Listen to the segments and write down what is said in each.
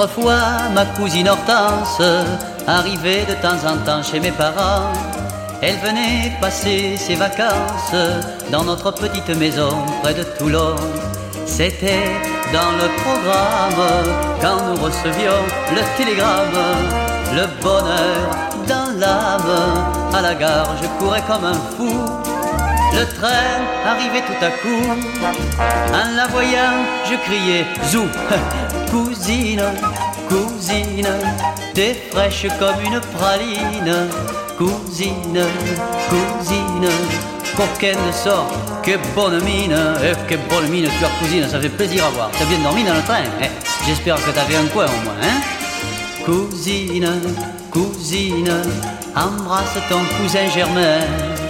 Autrefois, ma cousine Hortense arrivait de temps en temps chez mes parents. Elle venait passer ses vacances dans notre petite maison près de Toulon. C'était dans le programme quand nous recevions le télégramme. Le bonheur dans l'âme, à la gare je courais comme un fou. Le train arrivait tout à coup, en la voyant je criais zou. Cousine, cousine, t'es fraîche comme une praline. Cousine, cousine, coquine de sorte, que bonne mine. Que bonne mine tu as cousine, ça fait plaisir à voir. T'as bien dormi dans le train, j'espère que t'avais un coin au moins, hein. Cousine, cousine, embrasse ton cousin Germain.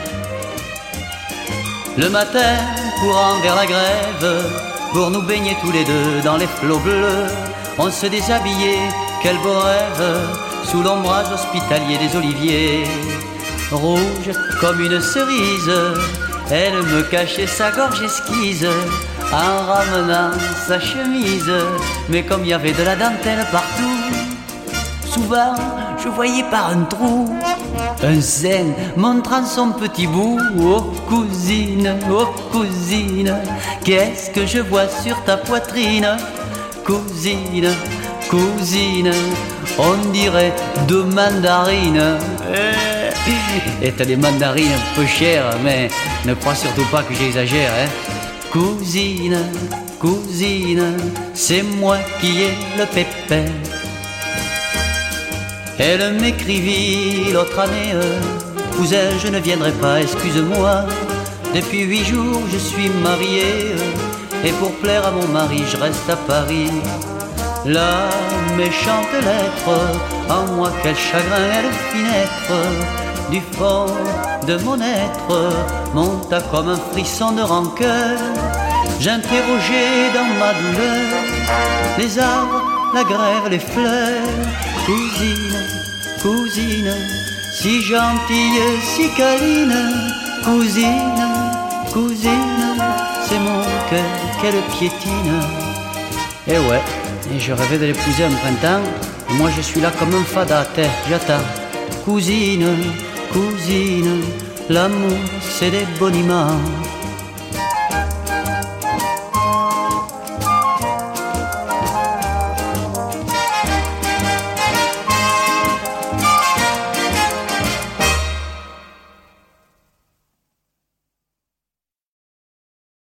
Le matin, courant vers la grève, pour nous baigner tous les deux dans les flots bleus, on se déshabillait, quel beau rêve, sous l'ombrage hospitalier des oliviers. Rouge comme une cerise, elle me cachait sa gorge esquisse, en ramenant sa chemise. Mais comme il y avait de la dentelle partout, souvent je voyais par un trou un sein montrant son petit bout. Oh cousine, qu'est-ce que je vois sur ta poitrine. Cousine, cousine, on dirait deux mandarines. Et t'as des mandarines un peu chères, mais ne crois surtout pas que j'exagère, hein. Cousine, cousine, c'est moi qui ai le pépin. Elle m'écrivit l'autre année, cousin, je ne viendrai pas, excuse-moi. Depuis 8 jours, je suis marié, et pour plaire à mon mari, je reste à Paris. La méchante lettre, en moi quel chagrin elle fit naître. Du fond de mon être, monta comme un frisson de rancœur. J'interrogeais dans ma douleur les arbres, la grève, les fleurs. Cousine, cousine, si gentille, si câline. Cousine, cousine, c'est mon cœur qu'elle piétine. Et ouais, et je rêvais de l'épouser en printemps. Et moi je suis là comme un fada, j'attends. Cousine, cousine, l'amour c'est des boniments.